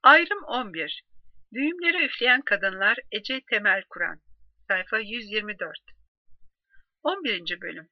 Ayrım 11. Düğümleri üfleyen kadınlar Ece Temel Kur'an. Sayfa 124. 11. Bölüm.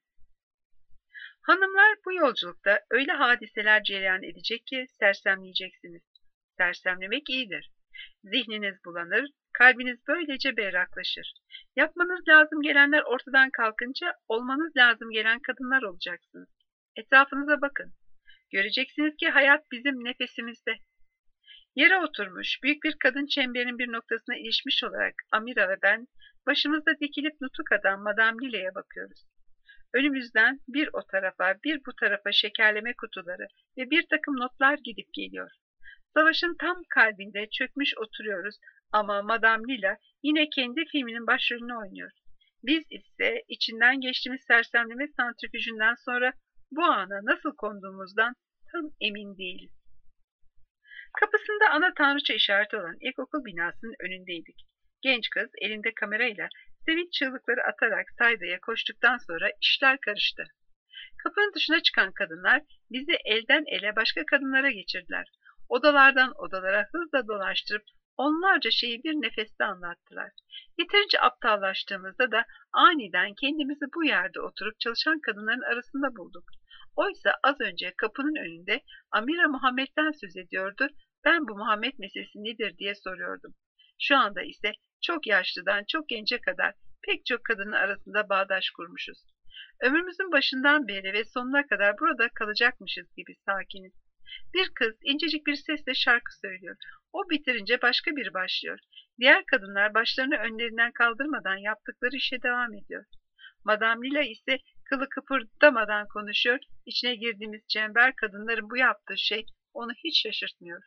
Hanımlar, bu yolculukta öyle hadiseler cereyan edecek ki sersemleyeceksiniz. Sersemlemek iyidir. Zihniniz bulanır, kalbiniz böylece berraklaşır. Yapmanız lazım gelenler ortadan kalkınca olmanız lazım gelen kadınlar olacaksınız. Etrafınıza bakın. Göreceksiniz ki hayat bizim nefesimizde. Yere oturmuş, büyük bir kadın çemberin bir noktasına ilişmiş olarak Amira ve ben, başımızda dikilip nutuk atan Madame Lile'ye bakıyoruz. Önümüzden bir o tarafa, bir bu tarafa şekerleme kutuları ve bir takım notlar gidip geliyor. Savaşın tam kalbinde çökmüş oturuyoruz ama Madame Lila yine kendi filminin başrolünü oynuyor. Biz ise içinden geçtiğimiz sersemleme santrifüjünden sonra bu ana nasıl konduğumuzdan tam emin değiliz. Kapısında ana tanrıça işareti olan ilkokul binasının önündeydik. Genç kız elinde kamerayla sevinç çığlıkları atarak Sayda'ya koştuktan sonra işler karıştı. Kapının dışına çıkan kadınlar bizi elden ele başka kadınlara geçirdiler. Odalardan odalara hızla dolaştırıp onlarca şeyi bir nefeste anlattılar. Yeterince aptallaştığımızda da aniden kendimizi bu yerde oturup çalışan kadınların arasında bulduk. Oysa az önce kapının önünde Amira Muhammed'den söz ediyordu, ben bu Muhammed meselesi nedir diye soruyordum. Şu anda ise çok yaşlıdan çok gence kadar pek çok kadının arasında bağdaş kurmuşuz. Ömrümüzün başından beri ve sonuna kadar burada kalacakmışız gibi sakiniz. Bir kız incecik bir sesle şarkı söylüyor. O bitirince başka biri başlıyor. Diğer kadınlar başlarını önlerinden kaldırmadan yaptıkları işe devam ediyor. Madame Lila ise kılı kıpırdamadan konuşuyor. İçine girdiğimiz çember kadınların bu yaptığı şey onu hiç şaşırtmıyor.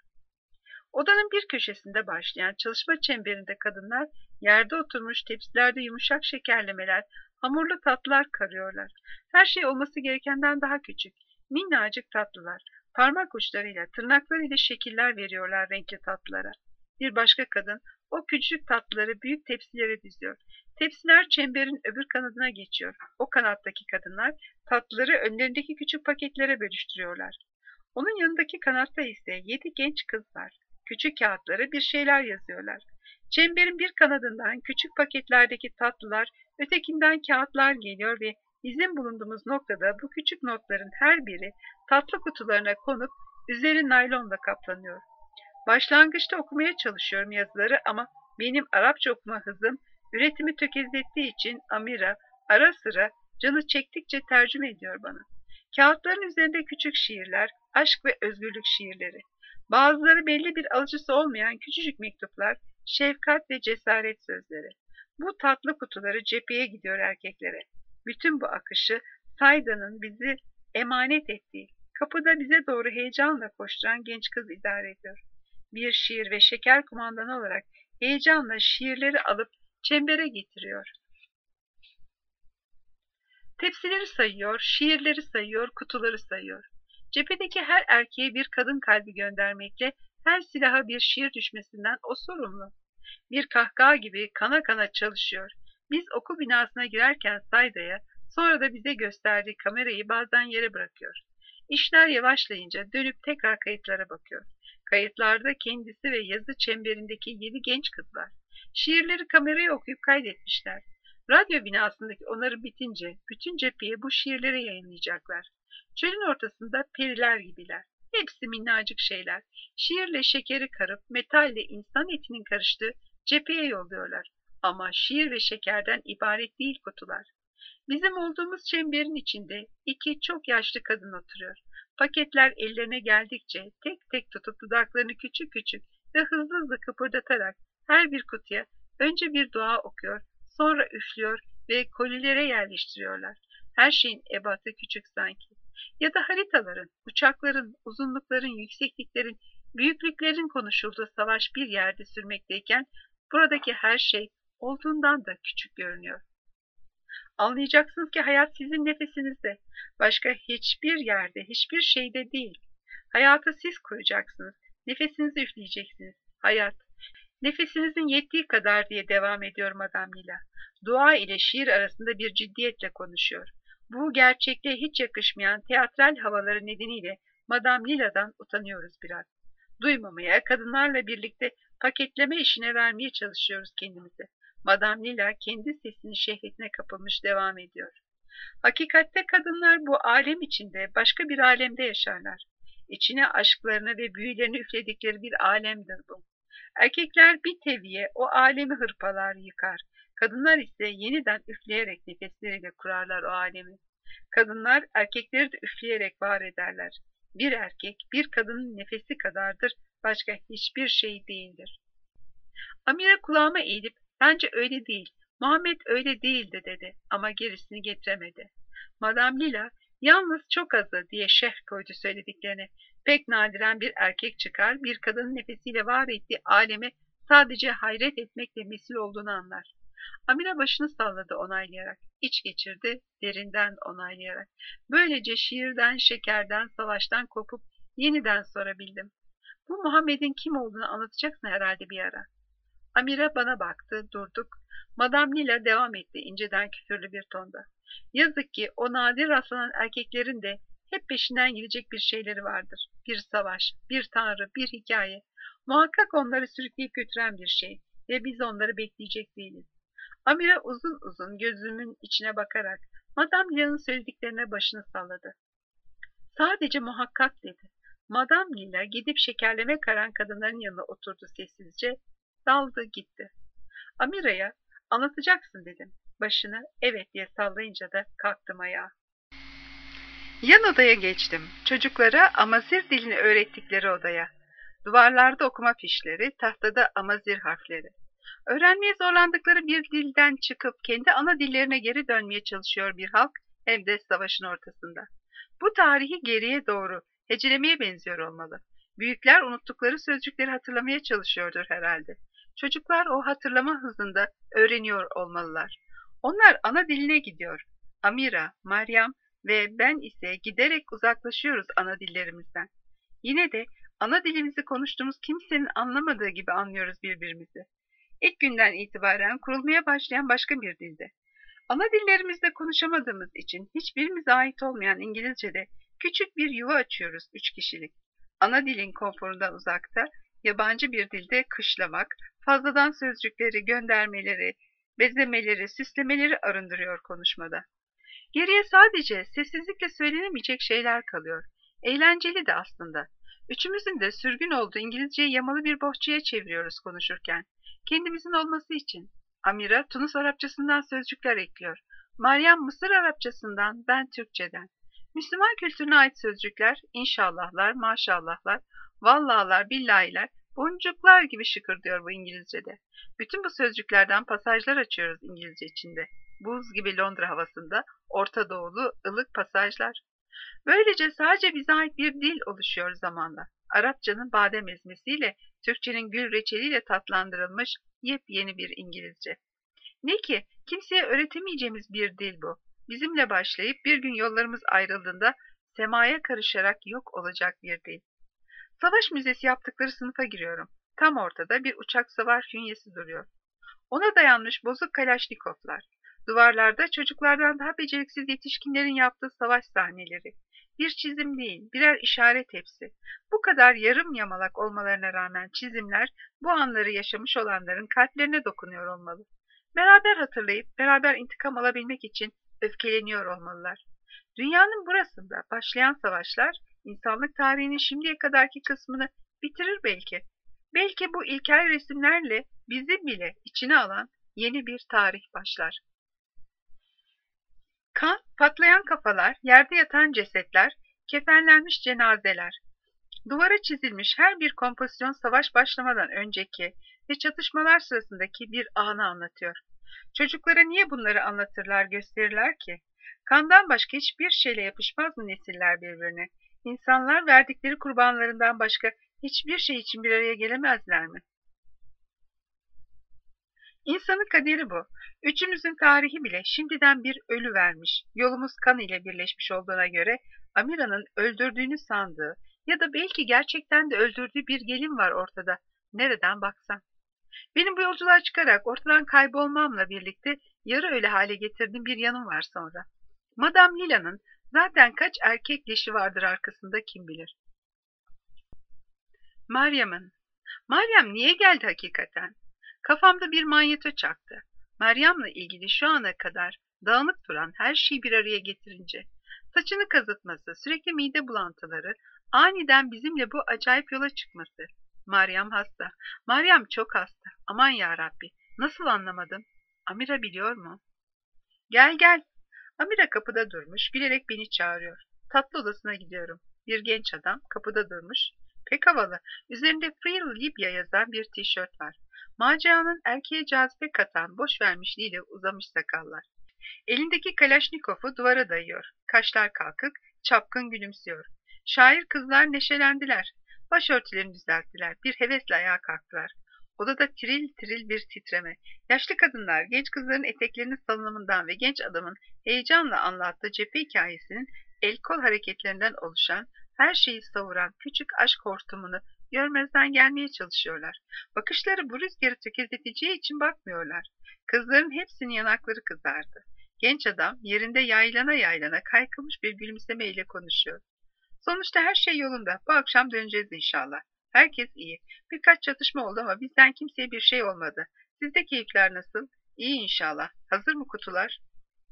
Odanın bir köşesinde başlayan çalışma çemberinde kadınlar yerde oturmuş tepsilerde yumuşak şekerlemeler, hamurlu tatlılar karıyorlar. Her şey olması gerekenden daha küçük, minnacık tatlılar. Parmak uçlarıyla, tırnaklarıyla şekiller veriyorlar renkli tatlılara. Bir başka kadın o küçük tatlıları büyük tepsilere diziyor. Tepsiler çemberin öbür kanadına geçiyor. O kanattaki kadınlar tatlıları önlerindeki küçük paketlere bölüştürüyorlar. Onun yanındaki kanatta ise 7 genç kız var. Küçük kağıtlara bir şeyler yazıyorlar. Çemberin bir kanadından küçük paketlerdeki tatlılar, ötekinden kağıtlar geliyor ve bizim bulunduğumuz noktada bu küçük notların her biri tatlı kutularına konup üzeri naylonla kaplanıyor. Başlangıçta okumaya çalışıyorum yazıları ama benim Arapça okuma hızım üretimi tökezlettiği için Amira ara sıra canı çektikçe tercüme ediyor bana. Kağıtların üzerinde küçük şiirler, aşk ve özgürlük şiirleri. Bazıları belli bir alıcısı olmayan küçücük mektuplar, şefkat ve cesaret sözleri. Bu tatlı kutuları cepheye gidiyor erkeklere. Bütün bu akışı Sayda'nın bizi emanet ettiği, kapıda bize doğru heyecanla koşturan genç kız idare ediyor. Bir şiir ve şeker kumandanı olarak heyecanla şiirleri alıp çembere getiriyor. Tepsileri sayıyor, şiirleri sayıyor, kutuları sayıyor. Cephedeki her erkeğe bir kadın kalbi göndermekle her silaha bir şiir düşmesinden o sorumlu. Bir kahkaha gibi kana kana çalışıyor. Biz okul binasına girerken Sayda'ya, sonra da bize gösterdiği kamerayı bazen yere bırakıyor. İşler yavaşlayınca dönüp tekrar kayıtlara bakıyor. Kayıtlarda kendisi ve yazı çemberindeki 7 genç kız var. Şiirleri kameraya okuyup kaydetmişler. Radyo binasındaki onarı bitince bütün cepheye bu şiirleri yayınlayacaklar. Çölün ortasında periler gibiler. Hepsi minnacık şeyler. Şiirle şekeri karıp metalle insan etinin karıştığı cepheye yolluyorlar. Ama şiir ve şekerden ibaret değil kutular. Bizim olduğumuz çemberin içinde 2 çok yaşlı kadın oturuyor. Paketler ellerine geldikçe tek tek tutup dudaklarını küçük küçük ve hızlı hızlı kıpırdatarak her bir kutuya önce bir dua okuyor, sonra üflüyor ve kolilere yerleştiriyorlar. Her şeyin ebatı küçük sanki. Ya da haritaların, uçakların, uzunlukların, yüksekliklerin, büyüklüklerin konuşulduğu savaş bir yerde sürmekteyken buradaki her şey olduğundan da küçük görünüyor. Anlayacaksınız ki hayat sizin nefesinizde. Başka hiçbir yerde, hiçbir şeyde değil. Hayatı siz kuracaksınız. Nefesinizi üfleyeceksiniz. Hayat. Nefesinizin yettiği kadar diye devam ediyor Madame Lila. Dua ile şiir arasında bir ciddiyetle konuşuyor. Bu gerçekliğe hiç yakışmayan teatral havaları nedeniyle Madame Lila'dan utanıyoruz biraz. Duymamaya, kadınlarla birlikte paketleme işine vermeye çalışıyoruz kendimizi. Madame Lila kendi sesinin şehvetine kapılmış devam ediyor. Hakikatte kadınlar bu alem içinde başka bir alemde yaşarlar. İçine aşklarını ve büyülerini üfledikleri bir alemdir bu. Erkekler bir teviye o alemi hırpalar, yıkar. Kadınlar ise yeniden üfleyerek nefesleriyle kurarlar o alemi. Kadınlar erkekleri de üfleyerek var ederler. Bir erkek bir kadının nefesi kadardır, başka hiçbir şey değildir. Amira kulağıma eğilip bence öyle değil, Muhammed öyle değildi dedi ama gerisini getiremedi. Madame Lila yalnız çok azı diye şerh koydu söylediklerine. Pek nadiren bir erkek çıkar, bir kadının nefesiyle var ettiği aleme sadece hayret etmekle mesul olduğunu anlar. Amira başını salladı onaylayarak, iç geçirdi derinden onaylayarak. Böylece şiirden, şekerden, savaştan kopup yeniden sorabildim. Bu Muhammed'in kim olduğunu anlatacaksın herhalde bir ara. Amira bana baktı, durduk. Madame Lila devam etti inceden küfürlü bir tonda. Yazık ki o nadir rastlanan erkeklerin de hep peşinden gidecek bir şeyleri vardır. Bir savaş, bir tanrı, bir hikaye. Muhakkak onları sürükleyip götüren bir şey ve biz onları bekleyecek değiliz. Amira uzun uzun gözümün içine bakarak Madame Lila'nın söylediklerine başını salladı. Sadece muhakkak dedi. Madame Lila gidip şekerleme karan kadınların yanına oturdu sessizce, daldı gitti. Amira'ya anlatacaksın dedim. Başını evet diye sallayınca da kalktım ayağa. Yan odaya geçtim. Çocuklara Amazir dilini öğrettikleri odaya. Duvarlarda okuma fişleri, tahtada Amazir harfleri. Öğrenmeye zorlandıkları bir dilden çıkıp kendi ana dillerine geri dönmeye çalışıyor bir halk, hem de savaşın ortasında. Bu tarihi geriye doğru hecelemeye benziyor olmalı. Büyükler unuttukları sözcükleri hatırlamaya çalışıyordur herhalde. Çocuklar o hatırlama hızında öğreniyor olmalılar. Onlar ana diline gidiyor. Amira, Meryem ve ben ise giderek uzaklaşıyoruz ana dillerimizden. Yine de ana dilimizi konuştuğumuz kimsenin anlamadığı gibi anlıyoruz birbirimizi. İlk günden itibaren kurulmaya başlayan başka bir dilde. Ana dillerimizde konuşamadığımız için hiçbirimize ait olmayan İngilizce'de küçük bir yuva açıyoruz 3 kişilik. Ana dilin konforundan uzakta, yabancı bir dilde kışlamak, fazladan sözcükleri, göndermeleri, bezemeleri, süslemeleri arındırıyor konuşmada. Geriye sadece sessizlikle söylenemeyecek şeyler kalıyor. Eğlenceli de aslında. Üçümüzün de sürgün olduğu İngilizceyi yamalı bir bohçaya çeviriyoruz konuşurken. Kendimizin olması için. Amira Tunus Arapçasından sözcükler ekliyor. Meryem Mısır Arapçasından, ben Türkçeden. Müslüman kültürüne ait sözcükler, inşallahlar, maşallahlar, vallahlar, billahiler, boncuklar gibi şıkırdıyor bu İngilizce'de. Bütün bu sözcüklerden pasajlar açıyoruz İngilizce içinde. Buz gibi Londra havasında, Orta Doğulu ılık pasajlar. Böylece sadece bize ait bir dil oluşuyor zamanla. Arapçanın badem ezmesiyle, Türkçenin gül reçeliyle tatlandırılmış yepyeni bir İngilizce. Ne ki kimseye öğretemeyeceğimiz bir dil bu. Bizimle başlayıp bir gün yollarımız ayrıldığında semaya karışarak yok olacak bir dil. Savaş müzesi yaptıkları sınıfa giriyorum. Tam ortada bir uçak savar fünyesi duruyor. Ona dayanmış bozuk kalaşnikovlar. Duvarlarda çocuklardan daha beceriksiz yetişkinlerin yaptığı savaş sahneleri. Bir çizim değil, birer işaret hepsi. Bu kadar yarım yamalak olmalarına rağmen çizimler bu anları yaşamış olanların kalplerine dokunuyor olmalı. Beraber hatırlayıp beraber intikam alabilmek için öfkeleniyor olmalılar. Dünyanın burasında başlayan savaşlar insanlık tarihinin şimdiye kadarki kısmını bitirir belki. Belki bu ilkel resimlerle bizi bile içine alan yeni bir tarih başlar. Kan, patlayan kafalar, yerde yatan cesetler, kefenlenmiş cenazeler. Duvara çizilmiş her bir kompozisyon savaş başlamadan önceki ve çatışmalar sırasındaki bir anı anlatıyor. Çocuklara niye bunları anlatırlar, gösterirler ki? Kandan başka hiçbir şeyle yapışmaz mı nesiller birbirine? İnsanlar verdikleri kurbanlarından başka hiçbir şey için bir araya gelemezler mi? İnsanın kaderi bu. Üçümüzün tarihi bile şimdiden bir ölü vermiş. Yolumuz kan ile birleşmiş olduğuna göre Amira'nın öldürdüğünü sandığı ya da belki gerçekten de öldürdüğü bir gelin var ortada. Nereden baksan. Benim bu yolculuğa çıkarak ortadan kaybolmamla birlikte yarı ölü hale getirdiğim bir yanım var sonra. Madame Lila'nın zaten kaç erkek leşi vardır arkasında kim bilir. Meryem'in. Meryem niye geldi hakikaten? Kafamda bir manyeto çaktı. Meryem'le ilgili şu ana kadar dağınık duran her şeyi bir araya getirince, saçını kazıtması, sürekli mide bulantıları, aniden bizimle bu acayip yola çıkması. Meryem hasta. Meryem çok hasta. Aman yarabbi. Nasıl anlamadım? Amira biliyor mu? Gel gel. Amira kapıda durmuş, gülerek beni çağırıyor. Tatlı odasına gidiyorum. Bir genç adam kapıda durmuş. Pek havalı. Üzerinde Free Libya yazan bir tişört var. Maceranın erkeğe cazibe katan boş vermişliğiyle uzamış sakallar. Elindeki Kalaşnikov'u duvara dayıyor. Kaşlar kalkık, çapkın gülümsüyor. Şair kızlar neşelendiler. Başörtülerini düzelttiler. Bir hevesle ayağa kalktılar. Odada tiril tiril bir titreme. Yaşlı kadınlar genç kızların eteklerinin salınımından ve genç adamın heyecanla anlattığı cephe hikayesinin el kol hareketlerinden oluşan, her şeyi savuran küçük aşk hortumunu görmezden gelmeye çalışıyorlar. Bakışları bu rüzgarı tökezleteceği için bakmıyorlar. Kızların hepsinin yanakları kızardı. Genç adam yerinde yaylana yaylana kaykılmış bir gülümsemeyle konuşuyor. Sonuçta her şey yolunda. Bu akşam döneceğiz inşallah. Herkes iyi. Birkaç çatışma oldu ama bizden kimseye bir şey olmadı. Sizde keyifler nasıl? İyi inşallah. Hazır mı kutular?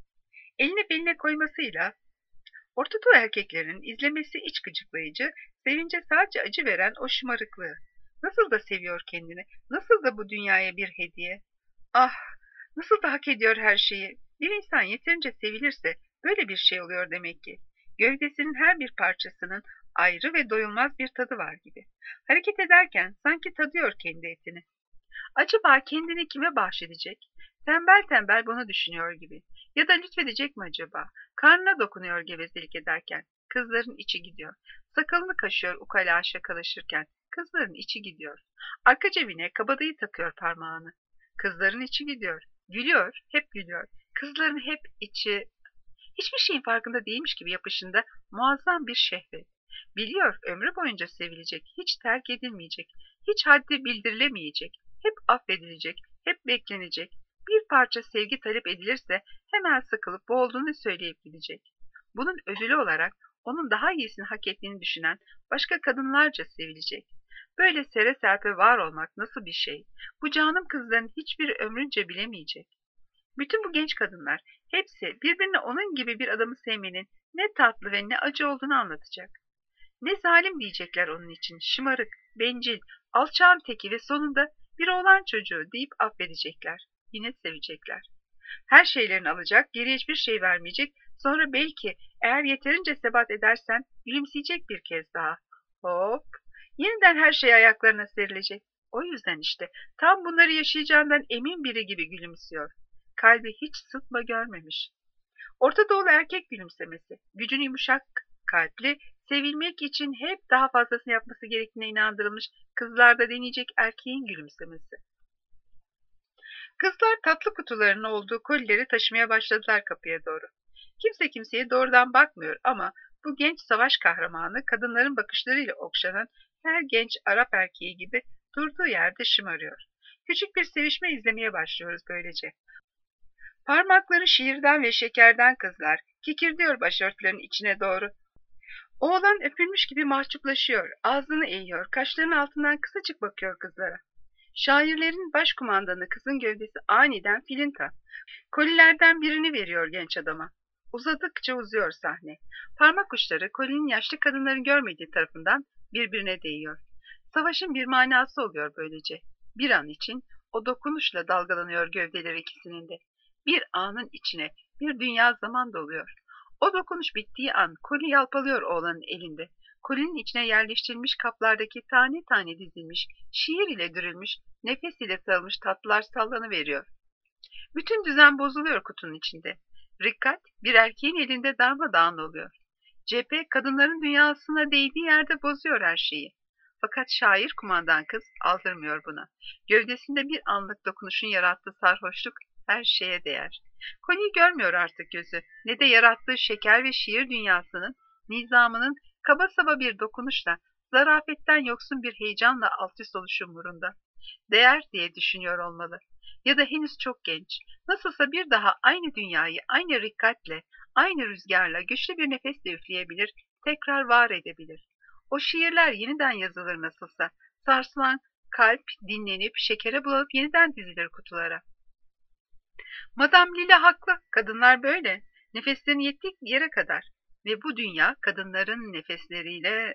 Eline beline koymasıyla Orta Doğu erkeklerinin izlemesi iç gıcıklayıcı, sevince sadece acı veren o şımarıklığı. Nasıl da seviyor kendini, nasıl da bu dünyaya bir hediye. Ah, nasıl da hak ediyor her şeyi. Bir insan yeterince sevilirse böyle bir şey oluyor demek ki. Gövdesinin her bir parçasının ayrı ve doyulmaz bir tadı var gibi. Hareket ederken sanki tadıyor kendi etini. Acaba kendini kime bahşedecek? Tembel tembel bunu düşünüyor gibi. Ya da lütfedecek mi acaba? Karnına dokunuyor gevezelik ederken. Kızların içi gidiyor. Sakalını kaşıyor ukala şakalaşırken. Kızların içi gidiyor. Arka cebine kabadayı takıyor parmağını. Kızların içi gidiyor. Gülüyor, hep gülüyor. Kızların hep içi... Hiçbir şeyin farkında değilmiş gibi yapışında muazzam bir şehvet. Biliyor ömrü boyunca sevilecek, hiç terk edilmeyecek, hiç haddi bildirilemeyecek, hep affedilecek, hep beklenecek. Bir parça sevgi talep edilirse hemen sıkılıp boğulduğunu söyleyip gidecek. Bunun ödülü olarak onun daha iyisini hak ettiğini düşünen başka kadınlarca sevilecek. Böyle sere serpe var olmak nasıl bir şey? Bu canım kızların hiçbir ömrünce bilemeyecek. Bütün bu genç kadınlar hepsi birbirine onun gibi bir adamı sevmenin ne tatlı ve ne acı olduğunu anlatacak. Ne zalim diyecekler onun için, şımarık, bencil, alçağın teki ve sonunda bir oğlan çocuğu deyip affedecekler. Yine sevecekler. Her şeylerini alacak, geriye hiçbir şey vermeyecek, sonra belki eğer yeterince sebat edersen gülümseyecek bir kez daha. Hop! Yeniden her şey ayaklarına serilecek. O yüzden işte tam bunları yaşayacağından emin biri gibi gülümsüyor. Kalbi hiç sıtma görmemiş. Orta Doğulu erkek gülümsemesi, gücün yumuşak kalpli, sevilmek için hep daha fazlasını yapması gerektiğine inandırılmış kızlarda deneyecek erkeğin gülümsemesi. Kızlar tatlı kutularının olduğu kolileri taşımaya başladılar kapıya doğru. Kimse kimseye doğrudan bakmıyor ama bu genç savaş kahramanı kadınların bakışlarıyla okşanan her genç Arap erkeği gibi durduğu yerde şımarıyor. Küçük bir sevişme izlemeye başlıyoruz böylece. Parmakları şiirden ve şekerden kızlar, kikirdiyor başörtülerin içine doğru. Oğlan öpülmüş gibi mahcuplaşıyor, ağzını eğiyor, kaşlarının altından kısacık bakıyor kızlara. Şairlerin başkumandanı kızın gövdesi aniden filinta. Kolilerden birini veriyor genç adama. Uzadıkça uzuyor sahne. Parmak uçları kolinin yaşlı kadınların görmediği tarafından birbirine değiyor. Savaşın bir manası oluyor böylece. Bir an için o dokunuşla dalgalanıyor gövdeleri ikisinin de. Bir anın içine bir dünya zaman doluyor. O dokunuş bittiği an koli yalpalıyor oğlanın elinde. Kolinin içine yerleştirilmiş kaplardaki tane tane dizilmiş, şiir ile dürülmüş, nefes ile sarılmış tatlılar sallanıveriyor. Bütün düzen bozuluyor kutunun içinde. Rikkat bir erkeğin elinde darmadağın oluyor. Cephe kadınların dünyasına değdiği yerde bozuyor her şeyi. Fakat şair kumandan kız aldırmıyor buna. Gövdesinde bir anlık dokunuşun yarattığı sarhoşluk her şeye değer. Konuyu görmüyor artık gözü, ne de yarattığı şeker ve şiir dünyasının, nizamının kaba saba bir dokunuşla, zarafetten yoksun bir heyecanla alt üst oluşu umurunda. Değer diye düşünüyor olmalı. Ya da henüz çok genç. Nasılsa bir daha aynı dünyayı aynı rikkatle, aynı rüzgarla, güçlü bir nefesle üfleyebilir, tekrar var edebilir. O şiirler yeniden yazılır nasılsa. Sarsılan kalp dinlenip şekere bulanıp yeniden dizilir kutulara. Madame Lila haklı. Kadınlar böyle. Nefeslerini yettiği yere kadar. Ve bu dünya kadınların nefesleriyle...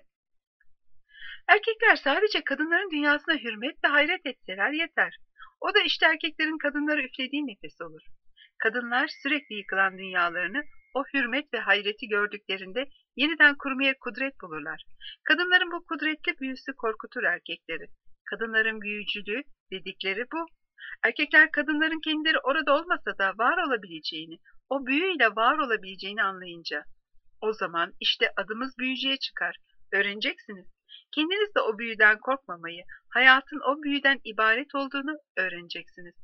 Erkekler sadece kadınların dünyasına hürmet ve hayret etseler yeter. O da işte erkeklerin kadınlara üflediği nefes olur. Kadınlar sürekli yıkılan dünyalarını o hürmet ve hayreti gördüklerinde yeniden kurmaya kudret bulurlar. Kadınların bu kudretli büyüsü korkutur erkekleri. Kadınların büyücülüğü dedikleri bu. Erkekler kadınların kendileri orada olmasa da var olabileceğini, o büyüyle var olabileceğini anlayınca, o zaman işte adımız büyücüye çıkar. Öğreneceksiniz. Kendiniz de o büyüden korkmamayı, hayatın o büyüden ibaret olduğunu öğreneceksiniz.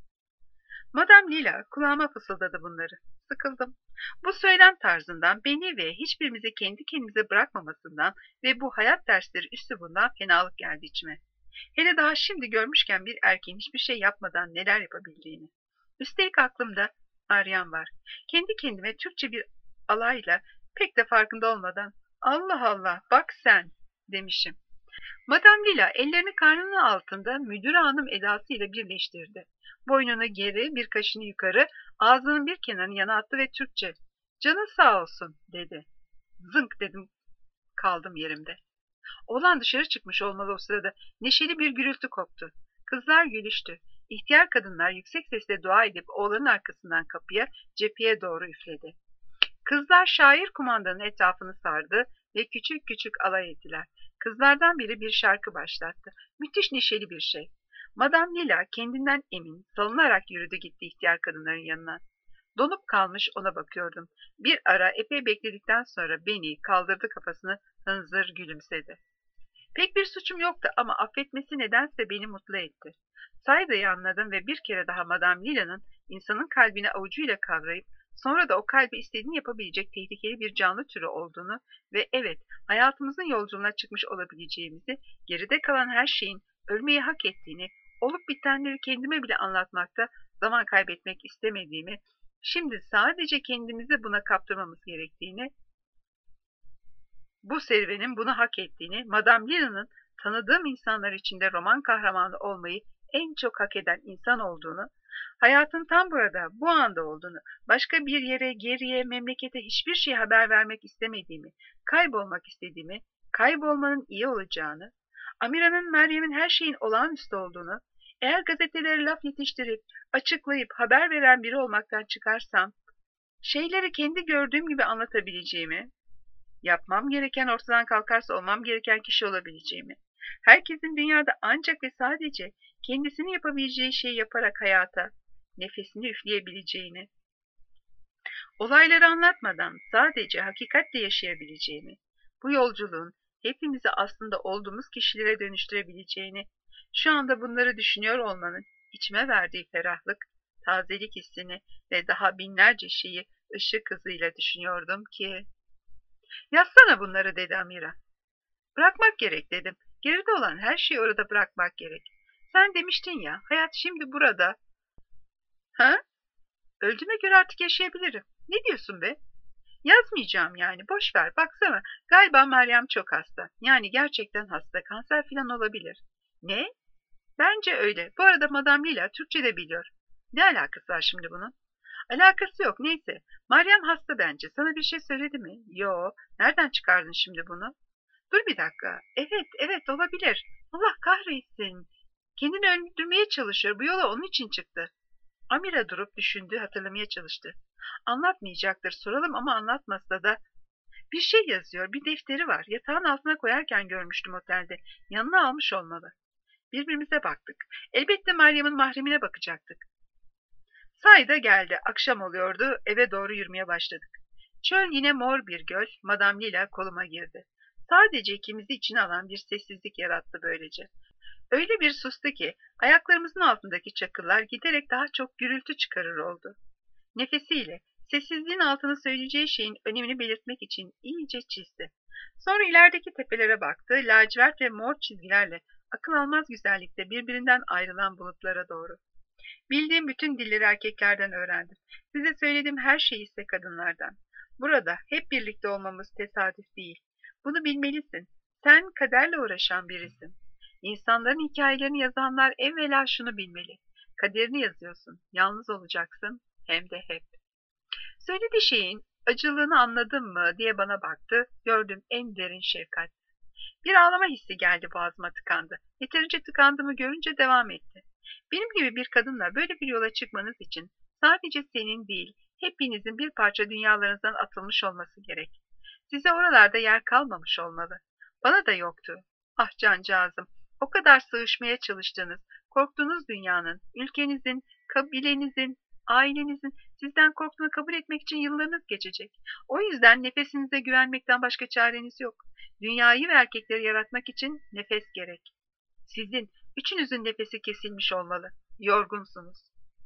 Madame Lila kulağıma fısıldadı bunları. Sıkıldım. Bu söylem tarzından, beni ve hiçbirimizi kendi kendimize bırakmamasından ve bu hayat dersleri üslubundan fenalık geldi içime. Hele daha şimdi görmüşken bir erkeğin hiçbir şey yapmadan neler yapabildiğini. Üstelik aklımda Meryem var. Kendi kendime Türkçe bir alayla pek de farkında olmadan Allah Allah bak sen demişim. Madame Lila ellerini karnının altında müdür hanım edasıyla birleştirdi. Boynunu geri, bir kaşını yukarı, ağzının bir kenarını yana attı ve Türkçe "Canın sağ olsun" dedi. Zınk dedim, kaldım yerimde. Oğlan dışarı çıkmış olmalı o sırada. Neşeli bir gürültü koptu. Kızlar gülüştü. İhtiyar kadınlar yüksek sesle dua edip oğlanın arkasından kapıya, cepheye doğru üfledi. Kızlar şair kumandanın etrafını sardı ve küçük küçük alay ettiler. Kızlardan biri bir şarkı başlattı. Müthiş neşeli bir şey. Madame Lila kendinden emin, salınarak yürüdü gitti ihtiyar kadınların yanına. Donup kalmış ona bakıyordum. Bir ara epey bekledikten sonra beni kaldırdı kafasını, hınzır gülümsedi. Pek bir suçum yoktu ama affetmesi nedense beni mutlu etti. Sayda'yı anladım ve bir kere daha Madame Lila'nın insanın kalbini avucuyla kavrayıp sonra da o kalbi istediğini yapabilecek tehlikeli bir canlı türü olduğunu ve evet hayatımızın yolculuğuna çıkmış olabileceğimizi, geride kalan her şeyin ölmeyi hak ettiğini, olup bitenleri kendime bile anlatmakta zaman kaybetmek istemediğimi, şimdi sadece kendimizi buna kaptırmamız gerektiğini, bu serüvenin bunu hak ettiğini, Madame Lila'nın tanıdığım insanlar içinde roman kahramanı olmayı en çok hak eden insan olduğunu, hayatın tam burada, bu anda olduğunu, başka bir yere, geriye, memlekete hiçbir şey haber vermek istemediğimi, kaybolmak istediğimi, kaybolmanın iyi olacağını, Amira'nın Meryem'in her şeyin olağanüstü olduğunu, eğer gazetelere laf yetiştirip, açıklayıp haber veren biri olmaktan çıkarsam, şeyleri kendi gördüğüm gibi anlatabileceğimi, yapmam gereken ortadan kalkarsa olmam gereken kişi olabileceğimi, herkesin dünyada ancak ve sadece kendisini yapabileceği şeyi yaparak hayata nefesini üfleyebileceğini, olayları anlatmadan sadece hakikatle yaşayabileceğini, bu yolculuğun hepimizi aslında olduğumuz kişilere dönüştürebileceğini, şu anda bunları düşünüyor olmanın içime verdiği ferahlık, tazelik hissini ve daha binlerce şeyi ışık hızıyla düşünüyordum ki... Yazsana bunları dedi Amira. Bırakmak gerek dedim. Geride olan her şeyi orada bırakmak gerek. Sen demiştin ya, hayat şimdi burada. Ha? Öldüğüme göre artık yaşayabilirim. Ne diyorsun be? Yazmayacağım yani, boş ver. Baksana, galiba Meryem çok hasta. Yani gerçekten hasta, kanser falan olabilir. Ne? Bence öyle. Bu arada Madame Lila Türkçe de biliyor. Ne alakası var şimdi bunun? Alakası yok, neyse. Meryem hasta bence. Sana bir şey söyledi mi? Yo. Nereden çıkardın şimdi bunu? Dur bir dakika. Evet, evet olabilir. Allah kahretsin. Kendini öldürmeye çalışıyor. Bu yola onun için çıktı. Amira durup düşündü, hatırlamaya çalıştı. Anlatmayacaktır, soralım ama anlatmasa da. Bir şey yazıyor, bir defteri var. Yatağın altına koyarken görmüştüm otelde. Yanına almış olmalı. Birbirimize baktık. Elbette Meryem'in mahremine bakacaktık. Sayda geldi. Akşam oluyordu. Eve doğru yürümeye başladık. Çöl yine mor bir göl. Madame Lila koluma girdi. Sadece ikimizi içine alan bir sessizlik yarattı böylece. Öyle bir sustu ki ayaklarımızın altındaki çakıllar giderek daha çok gürültü çıkarır oldu. Nefesiyle sessizliğin altını söyleyeceği şeyin önemini belirtmek için iyice çizdi. Sonra ilerideki tepelere baktı. Lacivert ve mor çizgilerle akıl almaz güzellikte birbirinden ayrılan bulutlara doğru. Bildiğim bütün dilleri erkeklerden öğrendim. Size söylediğim her şey ise kadınlardan. Burada hep birlikte olmamız tesadüf değil. Bunu bilmelisin. Sen kaderle uğraşan birisin. İnsanların hikayelerini yazanlar evvela şunu bilmeli. Kaderini yazıyorsun, yalnız olacaksın, hem de hep. Söylediği şeyin acılığını anladın mı diye bana baktı, gördüm en derin şefkat. Bir ağlama hissi geldi, boğazıma tıkandı. Yeterince tıkandığımı görünce devam etti. Benim gibi bir kadınla böyle bir yola çıkmanız için sadece senin değil, hepinizin bir parça dünyalarınızdan atılmış olması gerek. Size oralarda yer kalmamış olmalı. Bana da yoktu. Ah cancağızım, o kadar sığışmaya çalıştığınız, korktuğunuz dünyanın, ülkenizin, kabilenizin, ailenizin sizden korktuğunu kabul etmek için yıllarınız geçecek. O yüzden nefesinize güvenmekten başka çareniz yok. Dünyayı ve erkekleri yaratmak için nefes gerek. Sizin, üçünüzün nefesi kesilmiş olmalı. Yorgunsunuz.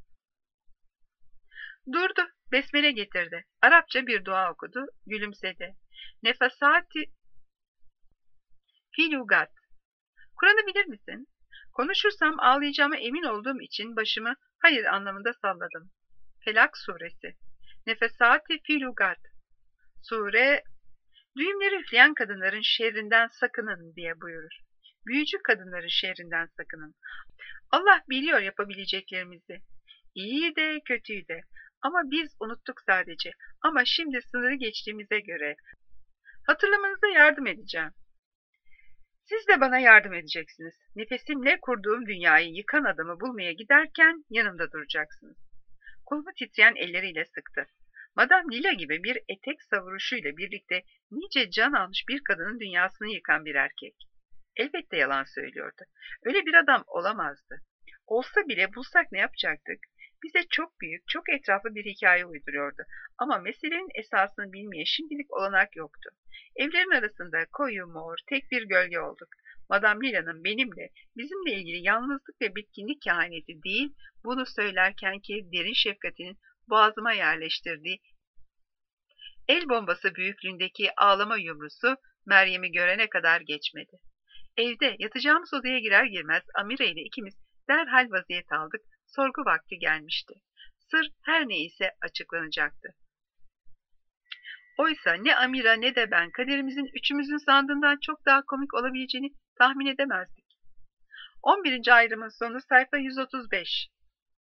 Durdu, besmele getirdi. Arapça bir dua okudu, gülümsedi. Nefasati filugat. Kur'an'ı bilir misin? Konuşursam ağlayacağıma emin olduğum için başımı hayır anlamında salladım. Felak suresi. Nefesati filugat. Sure, düğümleri üfleyen kadınların şerrinden sakının diye buyurur. Büyücü kadınların şerrinden sakının. Allah biliyor yapabileceklerimizi. İyiyi de kötüyü de. Ama biz unuttuk sadece. Ama şimdi sınırı geçtiğimize göre hatırlamanıza yardım edeceğim. Siz de bana yardım edeceksiniz. Nefesimle kurduğum dünyayı yıkan adamı bulmaya giderken yanımda duracaksınız. Kolumu titreyen elleriyle sıktı. Madame Lila gibi bir etek savuruşuyla birlikte nice can almış bir kadının dünyasını yıkan bir erkek. Elbette yalan söylüyordu. Öyle bir adam olamazdı. Olsa bile bulsak ne yapacaktık? Bize çok büyük, çok etraflı bir hikaye uyduruyordu. Ama meselenin esasını bilmeye şimdilik olanak yoktu. Evlerin arasında koyu mor, tek bir gölge olduk. Madame Lila'nın benimle, bizimle ilgili yalnızlık ve bitkinlik kehaneti değil, bunu söylerken ki derin şefkatinin boğazıma yerleştirdiği el bombası büyüklüğündeki ağlama yumrusu Meryem'i görene kadar geçmedi. Evde yatacağımız odaya girer girmez Amire ile ikimiz derhal vaziyet aldık, sorgu vakti gelmişti. Sır her neyse açıklanacaktı. Oysa ne Amira ne de ben kaderimizin üçümüzün sandığından çok daha komik olabileceğini tahmin edemezdik. 11. ayrımın sonu sayfa 135.